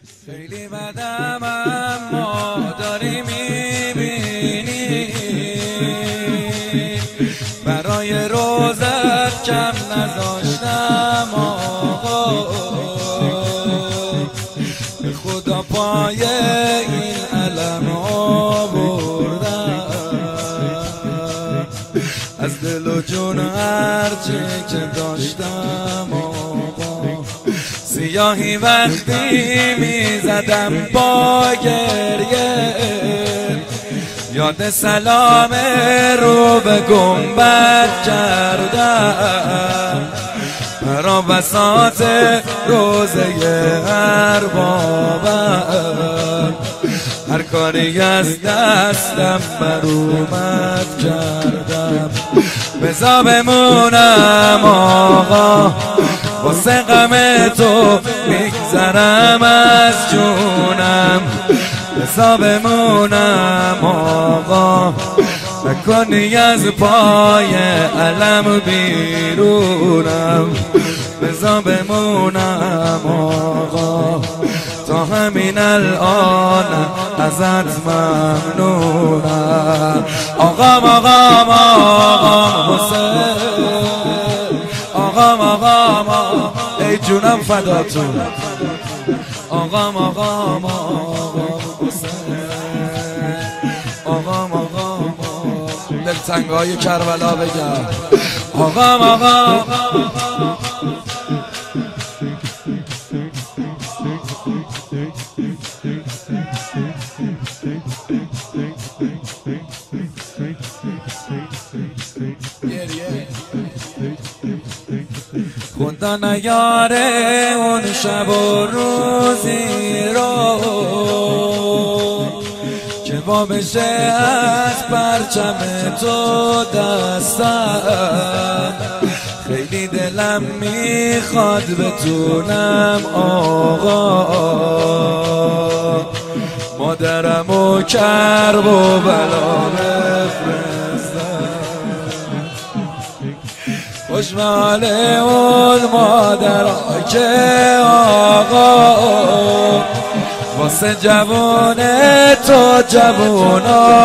خیلی بدم اما داری میبینی برای روزت کم نذاشتم آقا، به خدا پای این علم آوردم، از دل و جون هرچی که داشتم آقا. سیاهی وقتی میزدم با گریه، یاد سلام رو به گنبد کردم، برا بساط روزه اربابم، هر کاری از دستم بر اومد کردم. بذار بمونم آقا، واسه غم تو میگذرم از جونم. بذار بمونم آقا، نکنی از پای علم بیرونم. بذار بمونم آقا، تا همین الان ازت ممنونم. آقام آقام آقام حسین، آقام آقام ای جونم فداتون. آقام آقام آقام حسین، آقام آقام دلتنگای کربلا بگم. آقام آقام خدا نیاره اون شب و روزی رو که با بشه از پرچم تو دستم. خیلی دلم میخواد بتونم آقا، مادرم و کرب و بلا بفرستم. خوش به حال اون مادرها که آقا، واسه جوون تو جوون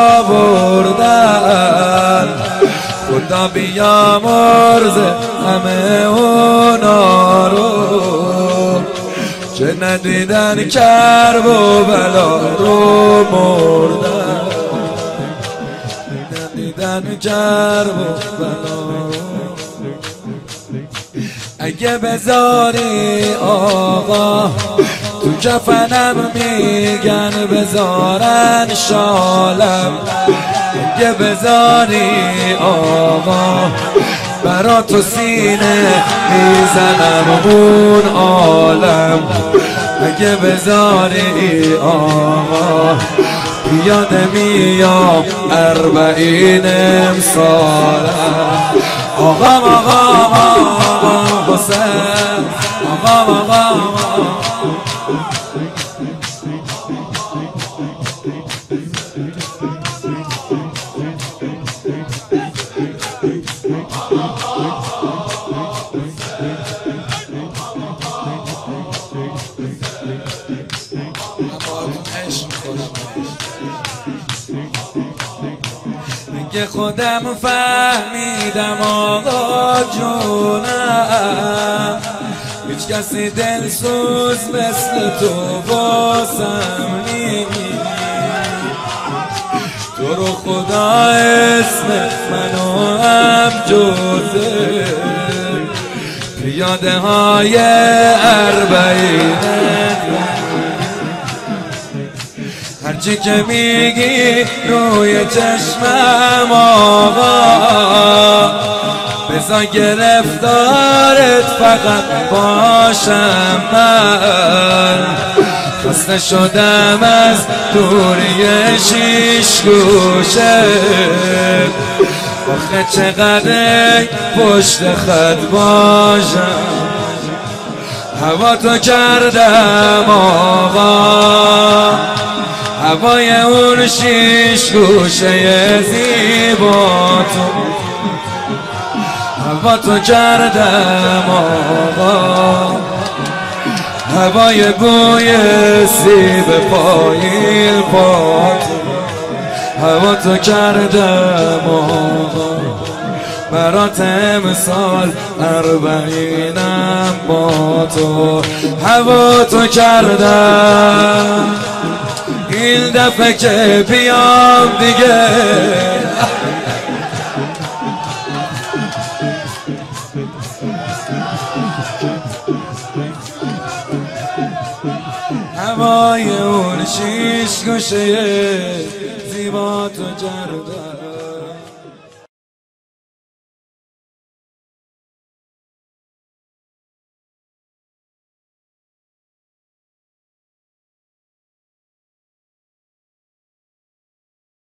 آوردن. خدا بیامرزه همه اونا رو که ندیدن کرب و بلا رو مردن، ندیدن کرب و بلا رو. اگه بذاری آقا تو کفنم میگن بذارن شالم، اگه بذاری آقا برا تو سینه میزنم اون عالم. اگه بذاری آقا پیاده میام 40 امسالم. آقام آقام آقام حسین، آقام آقام که خودم فهمیدم آقا جونم، هیچ کسی دلسوز مثل تو واسم نیست. تو رو خدا اسم منو هم جوزه پیاده های 40 هرچی که میگی روی چشمم آقا، بذار گرفتارت فقط باشم. من خسته شدم از دوری 6 گوشه، آخه چقدر پشت خط باشم. هوا تو کردم آقا، هوای اون 6 گوشه زیبا تو، هوا تو کردم آقا، هوای بوی سیب پایین پات هوا تو کردم برات امسال 40 با تو هوا تو کردم این دفعه که بیام دیگه هوای اون 6 گوشه زیبا تو کردم